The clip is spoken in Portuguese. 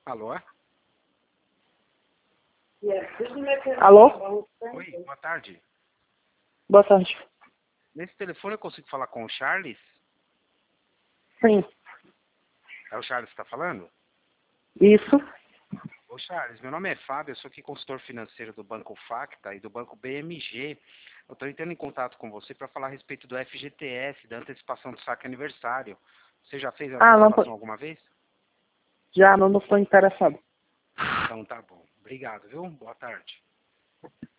Alô? Alô? Oi, boa tarde. Boa tarde. Nesse telefone eu consigo falar com o Charles? Sim. É o Charles que está falando? Isso. Ô Charles, meu nome é Fábio, eu sou aqui consultor financeiro do Banco Facta e do Banco BMG. Eu estou entrando em contato com você para falar a respeito do FGTS, da antecipação do saque aniversário. Você já fez a Não, antecipação alguma vez? já não estou interessado. Então tá bom. Obrigado, viu? Boa tarde.